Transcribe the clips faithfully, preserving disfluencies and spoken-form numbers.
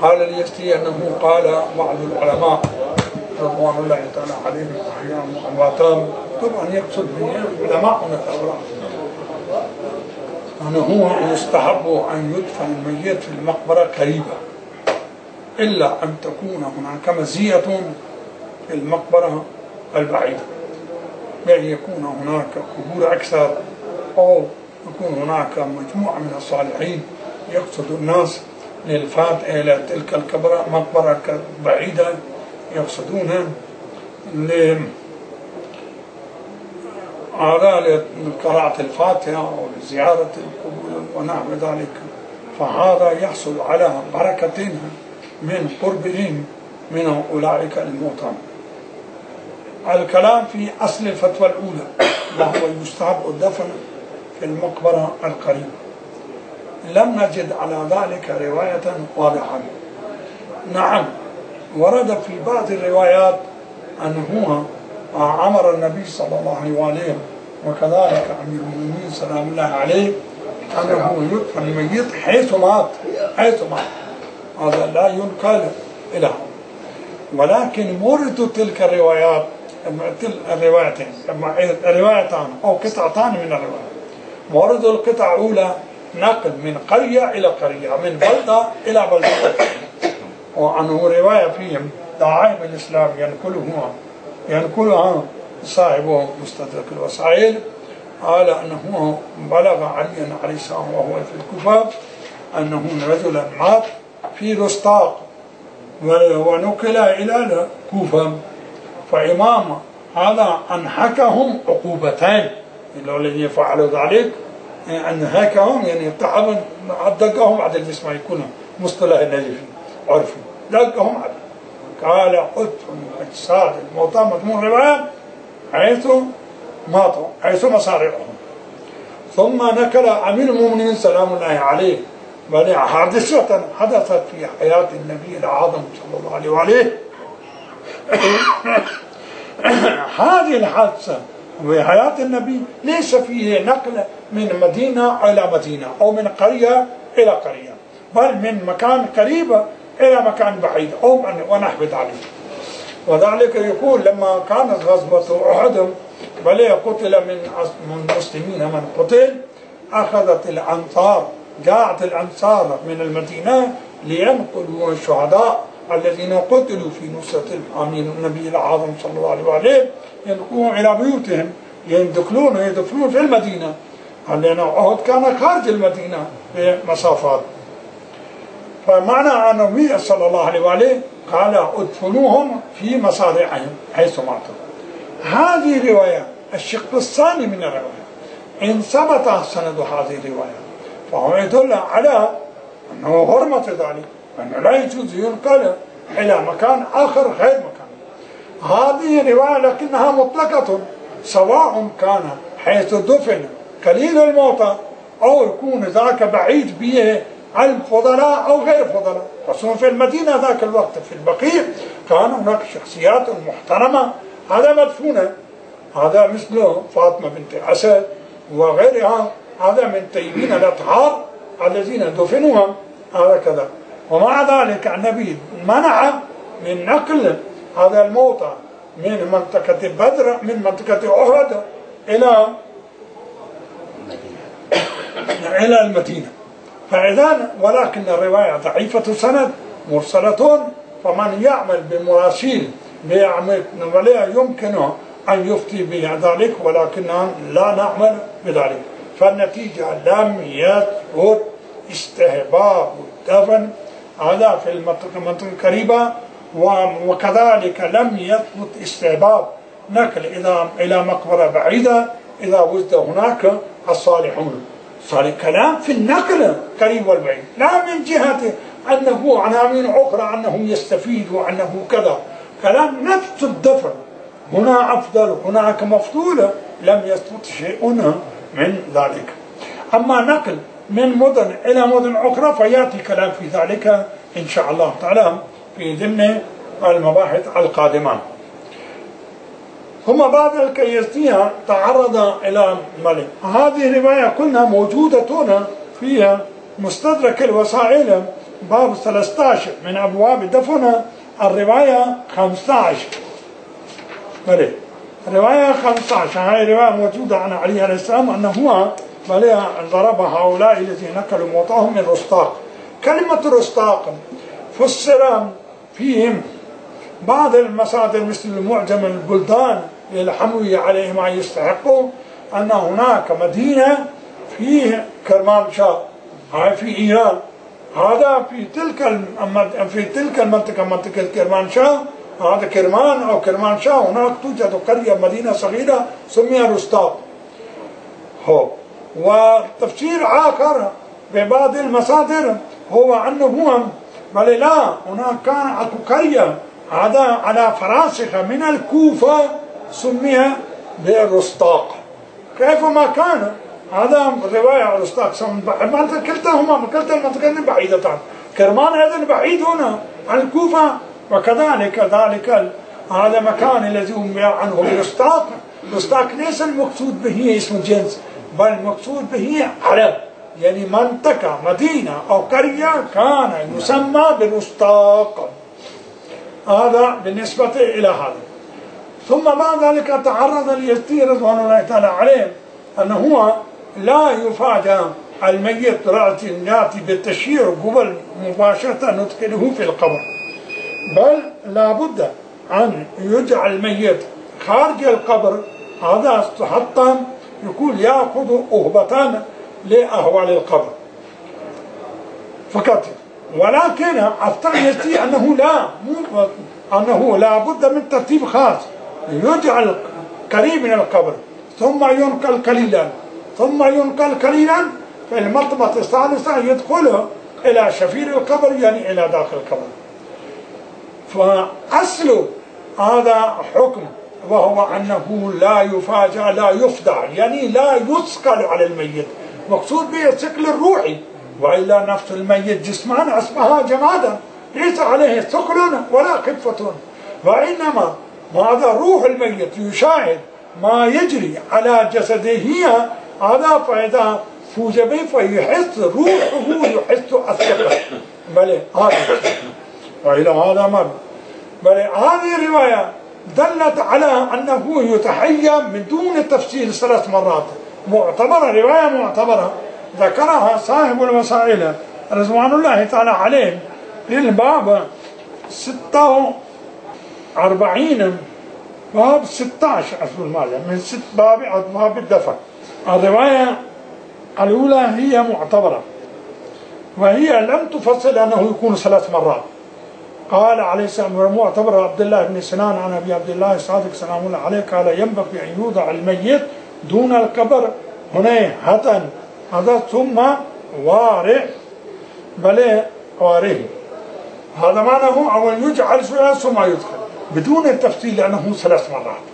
قال اليزدي أنه قال بعض العلماء رضوان الله تعالى عليهم أحياهم وأمواتهم، طبعا يقصد علماءنا الأوراق، أنه يستحب أن يدفن الميت في المقبرة قريبة، إلا أن تكون هناك مزية في المقبرة البعيدة، بأن يكون هناك قبور أكثر، أو يكون هناك مجموعة من الصالحين يقصد الناس للفات إلى تلك المقبرة بعيدة، يقصدونها لقراءة الفاتحة أو لزيارة القبور ونحو ذلك، فهذا يحصل على بركتين من قربهم من أولئك الموتى. الكلام في أصل الفتوى الأولى وهو يستحب الدفن في المقبرة القريبة، لم نجد على ذلك رواية واضحة. نعم ورد في بعض الروايات أنه أمر النبي صلى الله عليه وسلم وكذلك أمير المؤمنين سلام الله عليه أنه يدفن الميت حيث مات، حيث مات، هذا لا ينقل إلى، ولكن مورد تلك الروايات الروايتين الروايتان أو قطعتان من الروايات. مورد القطع الأولى نقل من قرية إلى قرية، من بلدة إلى بلدة، وعنه رواية فيهم دعائم الإسلام ينقلها ينقلها صاحب مستدرك الوسائل، قال أنه بلغ عليا عليه السلام وهو في الكوفة أنه رجلا مات في رستاق ونقل إلى الكوفة، فإمام هذا أنهكهم عقوبتين، الذين فعلوا ذلك أنهكهم يعني اتحدوا دقهم عدل الاسم يكون مصطلح النجفي عرفي دقهم عدل، قال أدفن أجساد الموتى مضمون رواية حيث ماتوا حيث مصارعهم. ثم نقل أمير المؤمنين سلام الله عليه بل حادثة حدثت في حياة النبي الأعظم صلى الله عليه وآله. هذه الحادثة في حياة النبي ليس فيه نقل من مدينة إلى مدينة أو من قرية إلى قرية، بل من مكان قريب إلى مكان بعيد أو ونحو ذلك. وذلك يقول لما كانت غزوة أحد بل قتل من المسلمين من قتل، أخذت الأنصار جاءت الأنصار من المدينة لينقلوا الشهداء الذين قتلوا في نصرة الأمين النبي الأعظم صلى الله عليه وآله، ينقلون إلى بيوتهم يدخلون يدفنون في المدينة، لأن أحد كان خارج المدينة بمسافات. فمعنى أن النبي صلى الله عليه وآله قال ادفنوهم في مصارعهم حيث ماتوا. هذه رواية الشق الثاني من الرواية، إن ثبت سند هذه الرواية فهو يدل على أنه حرمة ذلك، أنه لا يجوز ينقل إلى مكان آخر غير مكان. هذه رواية لكنها مطلقة، سواء كان حيث دفن قليل الموتى أو يكون ذاك بعيد به عن فضلاء أو غير فضلاء. خصوصا في المدينة ذاك الوقت في البقيع كان هناك شخصيات محترمة هذا مدفونة، هذا مثل فاطمة بنت أسد وغيرها، هذا من طيبين الأطهار الذين دفنوهم هذا كذا. ومع ذلك النبي منع من نقل هذا الموتى من منطقة بدر من منطقة أحد إلى إلى المدينة. فإذا ولكن الرواية ضعيفة سند مرسلة، فمن يعمل بمراسيل ولا يمكن أن يفتي بذلك، ولكننا لا نعمل بذلك. فالنتيجة لم يثبت استحباب الدفن هذا في المنطقة القريبة، وكذلك لم يثبت استحباب نقل إلى إلى مقبرة بعيدة إذا وجد هناك الصالحون. صار كلام في النقل قريب والبعيد، لا من جهة أنه عناوين أخرى أنه يستفيد وأنه كذا، كلام نفس الدفن هنا أفضل هناك مفضول، لم يثبت شيء من ذلك. أما نقل من مدن إلى مدن أخرى فيأتي كلام في ذلك إن شاء الله تعالى في ضمن المباحث القادمة. ثم بعد الكيستية تعرض إلى ملك. هذه الرواية كلها موجودة فيها مستدرك الوسائل باب ثلاثة عشر من أبواب دفن الرواية خمسة عشر. بلي الرواية خمسة عشر هاي رواية موجودة عن علي عليه السلام أنه هو بلي ضرب هؤلاء الذين نقلوا موطئهم من رستاق. كلمة رستاق فسر فيهم بعض المصادر مثل المعجم البلدان للحموية عليه ما يستحقوا أن هناك مدينة فيه كرمانشاه هاي في إيران، هذا في تلك في تلك المنطقة منطقة كرمانشاه، هذا كرمان أو كرمانشاه، هناك توجد قرية مدينة صغيرة سميها رستاق. هو وتفسير آخر ببعض المصادر هو أنه هو بل لا هناك كان أكو قرية هذا على فراسخة من الكوفة سميها بالرستاق. كيفما كان هذا رواية رستاق كلتاهما كلتا المنطقتين بعيدتان، كرمان أيضا بعيد هنا عن الكوفة، وكذلك ذلك هذا مكان الذي هم عنه برستاق. رستاق ليس المقصود به اسم الجنس، بل المقصود به علم، يعني منطقة مدينة أو قرية كان يسمى برستاق. هذا بالنسبة إلى هذا. ثم بعد ذلك تعرض ليزيد رضوان الله تعالى عليه أنه هو لا يفاجأ الميت يأتي بالتشييع قبل مباشرة ندخله في القبر، بل لا بد أن يجعل الميت خارج القبر، هذا حتى يقول يأخذ أهبتان لأهوال القبر فقط. ولكن أفترض أنه لا أنه لا بد من ترتيب خاص، يجعل قريب من القبر ثم ينقل قليلا ثم ينقل قليلا في المرتبة الثالثة يدخل إلى شفير القبر، يعني إلى داخل القبر. فأصل هذا حكم وهو أنه لا يفاجأ لا يفدع، يعني لا يثقل على الميت، مقصود به الثقل الروحي، وإلا نفس الميت جسمان أصبح جمادا ليس عليه ثقل ولا خفة، وإنما هذا روح الميت يشاهد ما يجري على جسده، هذا فإذا فوج به فيحس روحه يحس الثقل. بل هذا وإلى هذا ما بل هذه الرواية دلت على أنه يتحيى من دون تفسير ثلاث مرات، معتبرة رواية معتبرة ذكرها صاحب الوسائل رضوان الله تعالى عليه في الباب ستة وأربعين باب ستة عشر أصل المال من ست باب أبواب الدفن. الرواية الأولى هي معتبرة وهي لم تفصل أنه يكون ثلاث مرات. قال عليه السلام معتبر عبد الله بن سنان عن أبي عبد الله الصادق سلام الله عليه قال ينبغي أن يوضع الميت دون القبر هنيهة هذا ثم وارع بل واره، هذا معناه أو يجعل شوية ثم يدخل بدون التفصيل لأنه ثلاث مرات.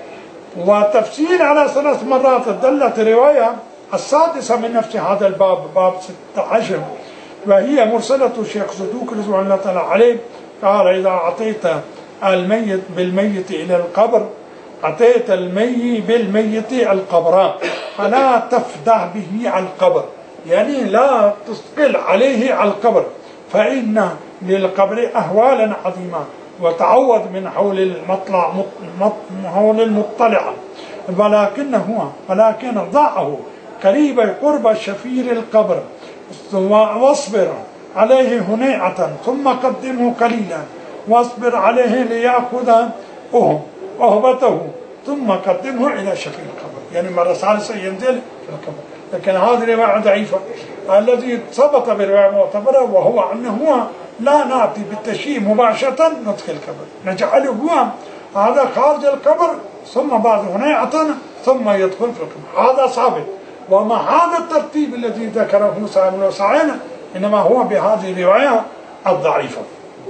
وتفصيل على ثلاث مرات دلت الرواية السادسة من نفس هذا الباب باب ستة عشر، وهي مرسلة الشيخ صدوق رضوان الله تعالى عليه قال إذا أعطيت الميت بالميت إلى القبر أعطيت الميت بالميت القبر فلا تفدع به على القبر، يعني لا تثقل عليه على القبر، فإن للقبر أهوالا عظيمة وتعوض من حول المطلع حول المطلع، ولكنه ولكن ضعه قريب قرب شفير القبر واصبر عليه هنيئة ثم قدمه قليلا واصبر عليه ليأخذ أهبته ثم قدمه إلى شفير القبر، يعني مرة ثالثة ينزل في القبر. لكن هذه رواية ضعيفة. الذي ثبت برواية معتبرة وهو أنه لا نأتي بالتشييع مباشرة ندخل القبر، نجعله هو هذا خارج القبر ثم بعد هنيئة ثم يدخل في القبر، هذا ثابت. وما هذا الترتيب الذي ذكره صاحب الوسائل إنما هو بهذه الرواية الضعيفة.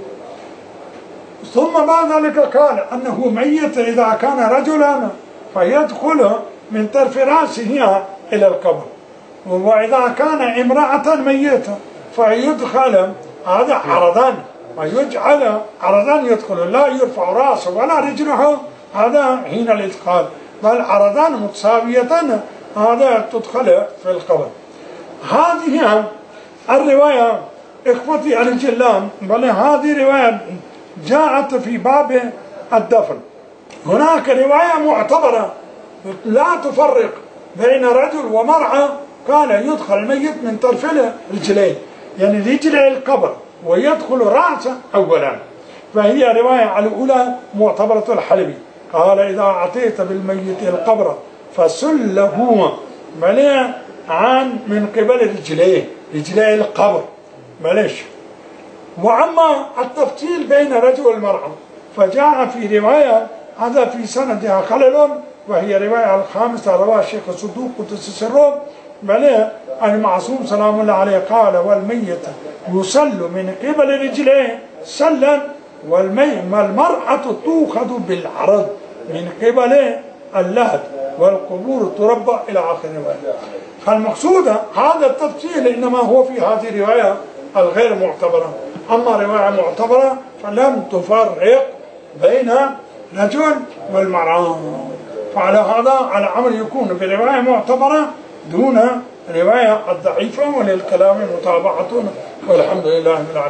ثم بعد ذلك قال أنه ميت إذا كان رجلا فيدخل من طرف رأسه إلى القبر، وإذا كان امرأة ميتة فيدخل هذا عرضان ويجعل عرضان يدخل، لا يرفع رأسه ولا رجله هذا حين الإدخال، بل عرضان متساوية هذا تدخل في القبر. هذه الرواية إخوتي الجلام، بل هذه رواية جاءت في باب الدفن. هناك رواية معتبرة لا تفرق بين رجل ومرأة كان يدخل الميت من طرف رجلين، يعني رجلي القبر ويدخل رأسه أولا، فهي رواية الأولى معتبرة الحلبي. قال إذا أعطيت بالميت القبر فسله مليء عن من قبل رجليه، رجلي القبر مليش. وأما التفصيل بين الرجل والمرأة فجاء في رواية هذا في سندها خلل، وهي رواية الخامسة رواها الشيخ الصدوق قدس سره مليء المعصوم سلام الله عليه قال والميت يسل من قبل رجليه سلا، والمرأة تؤخذ بالعرض من قبل اللهد والقبور تربى إلى آخر الرواية. فالمقصود هذا التفصيل إنما هو في هذه الرواية الغير معتبرة. أما رواية معتبرة فلم تفرق بين رجل والمرأة، فعلى هذا الأمر يكون برواية معتبرة دون رواية الضعيفة، وللكلام متابعة، والحمد لله.